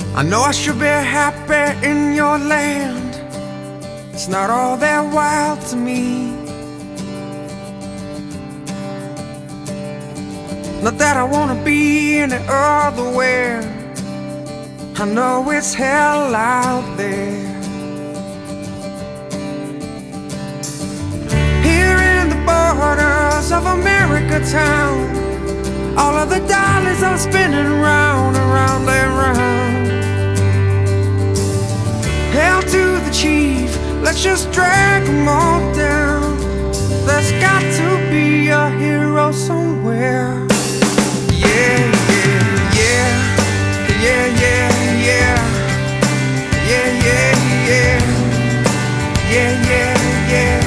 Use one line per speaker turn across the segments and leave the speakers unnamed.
I know I should be happy in your land. It's not all that wild to me. Not that I wanna be any other where. I know it's hell out there. Here in the borders of America town, all of the dollars are spinning round and round and round. Hail to the chief, let's just drag them all down. There's got to be a hero somewhere. Yeah, yeah, yeah, yeah, yeah, yeah, yeah, yeah, yeah, yeah, yeah, yeah.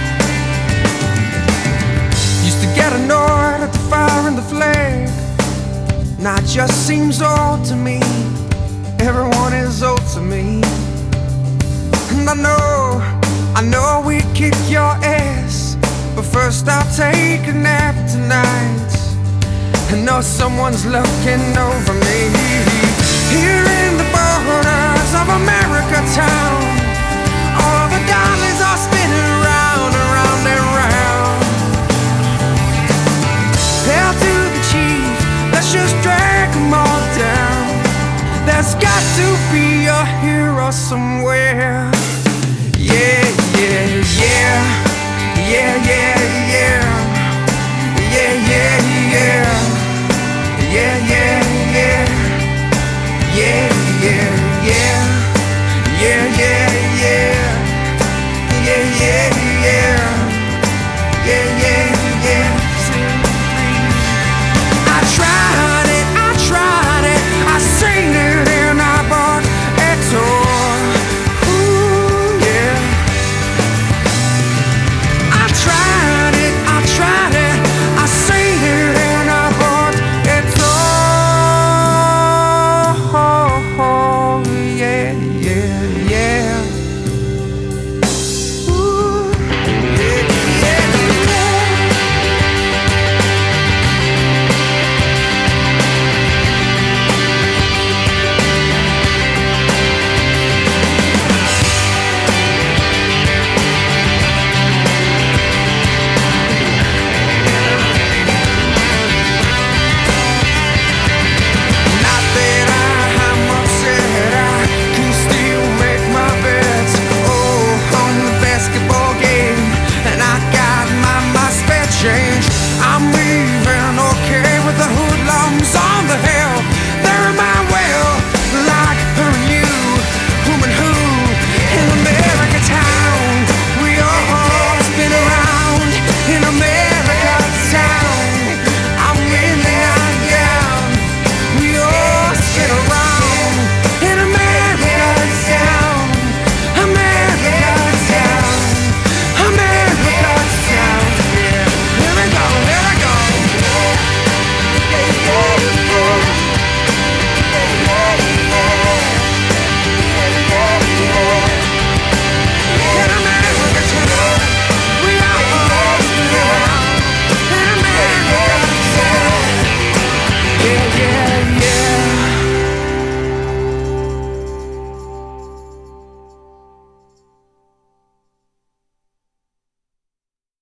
Used to get annoyed at the fire and the flag. Now it just seems old to me. Everyone is old to me. And I know we kick your ass, but first I'll take a nap tonight. I know someone's looking over me. Here in the borders of America town, all the dollars are spinning round and round and round. Hail to the chief, let's just drag them all down. There's got to be a hero somewhere. Yeah, yeah, yeah, yeah, yeah.